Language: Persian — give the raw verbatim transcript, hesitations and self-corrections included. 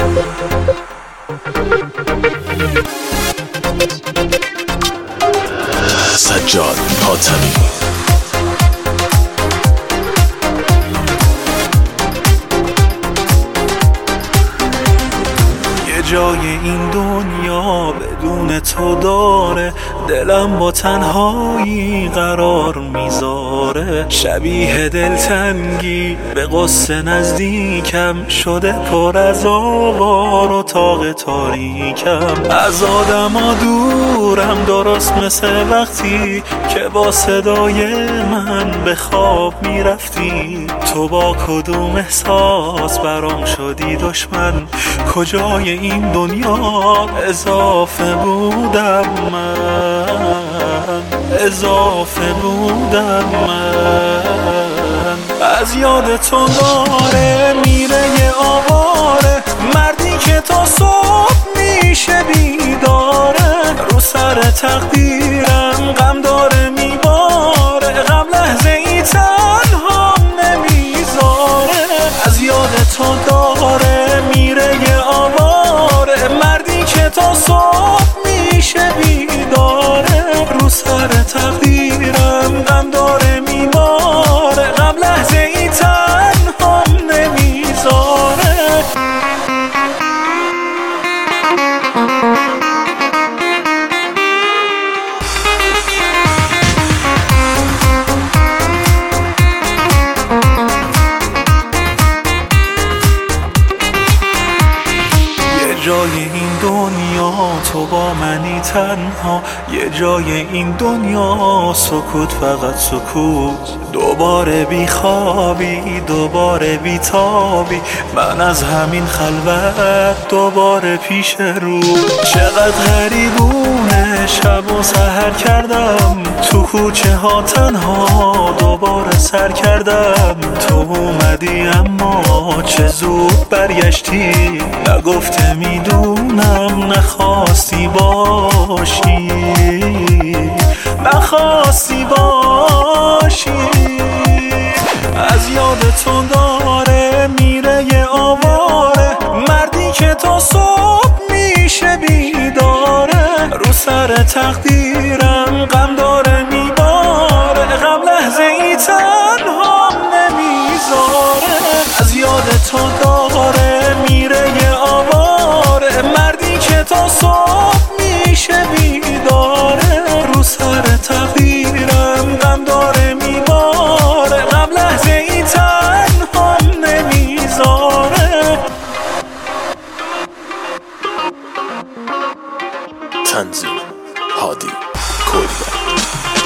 سجاد حاتمی. یه جای این دنیا بدون تو داره، دلم با تنهایی قرار میذاره. شبیه دلتنگی به قصه نزدیکم شده، پر از آوار و تاق تاریکم. از آدما دورم، درست مثل وقتی که با صدای من به خواب میرفتی. تو با کدوم احساس برام شدی دشمن؟ کجای این دنیا اضافه بودم من، اضافه بودم من. از یاد تو داره میره یه آواره، مردی که تا صبح میشه بیداره. رو سر تقدیرم غم داره میباره، غم لحظه ای تنها نمیذاره. از یاد تو داره میره یه آواره، مردی که تا صبح میشه بیداره. رو سر تقدیرم غم داره میباره، غم لحظه ای تنها نمیذاره. جای این دنیا تو با منی تنها، یه جای این دنیا سکوت، فقط سکوت. دوباره بی خوابی، دوباره بی تابی، من از همین خلوت دوباره پیش رو. چقدر غریبونه شب و سحر کردم، تو کوچه ها تنها دوباره سر کردم. تو اومدی اما چه زود برگشتی، نگفته میدونم نخواستی باشی، نخواستی باشی. از یاد تو داره میره یه آواره، مردی که تا صبح میشه بیداره. رو سر تقدیرم غم داره میباره، غم لحظه ای تنها نمیذاره. از یاد تو داره میره یه آواره، مردی که تا صبح میشه بیداره. رو سر تقدیرم غم داره میباره، غم لحظه ای تنها نمیذاره. تنظیم هادی کلبر.